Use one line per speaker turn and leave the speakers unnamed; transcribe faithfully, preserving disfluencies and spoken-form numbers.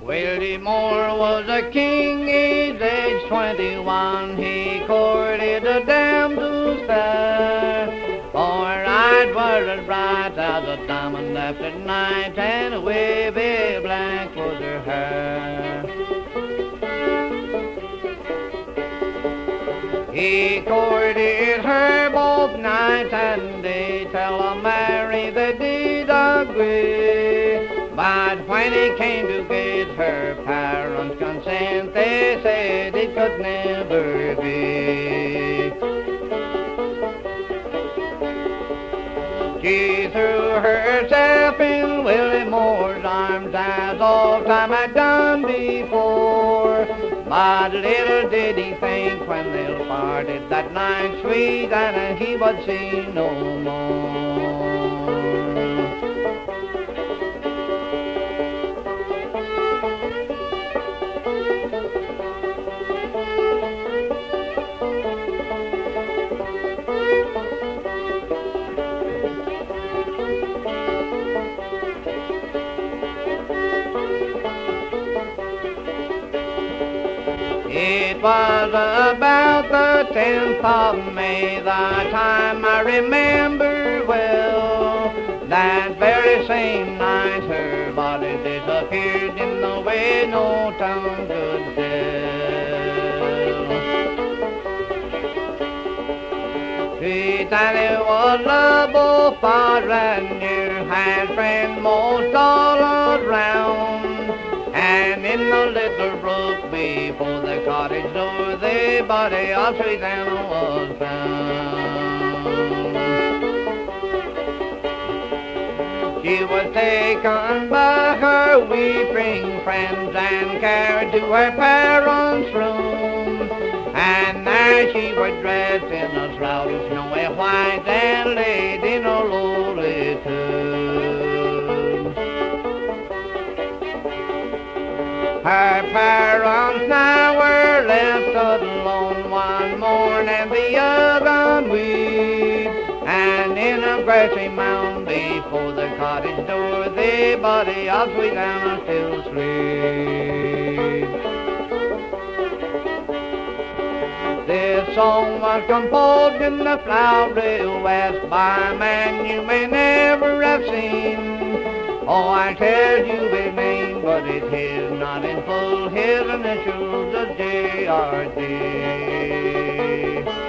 Willie Moore was a king, his age twenty-one. He courted a damsel fair. Her eyes were as bright as a diamond after night, and wavy black was her hair. He courted her both night and day, till a marry they did agree. But when he came to get her parents' consent, they said it could never be. She threw herself in Willie Moore's arms as all time had done before. But little did he think when they parted that night, sweet Anna, he would see no more. It was about the tenth of May, the time I remember well. That very same night her body disappeared in the way no tongue could tell. Sweet Annie was loved both far and near, had friends most all around. And in the little brook before the cottage door, the body of sweet Anna was found. She was taken by her weeping friends and carried to her parents' room. And there she was dressed in a shroud of snowy white and laid in a lowly tomb. Her parents now were left alone, one mourned and the other weep. And in a grassy mound before the cottage door, the body of sweet Anna still sleeps. This song was composed in the flowery West by a man you may never have seen. Oh, I tell you his name, but it's his not in full. His initials are J R D.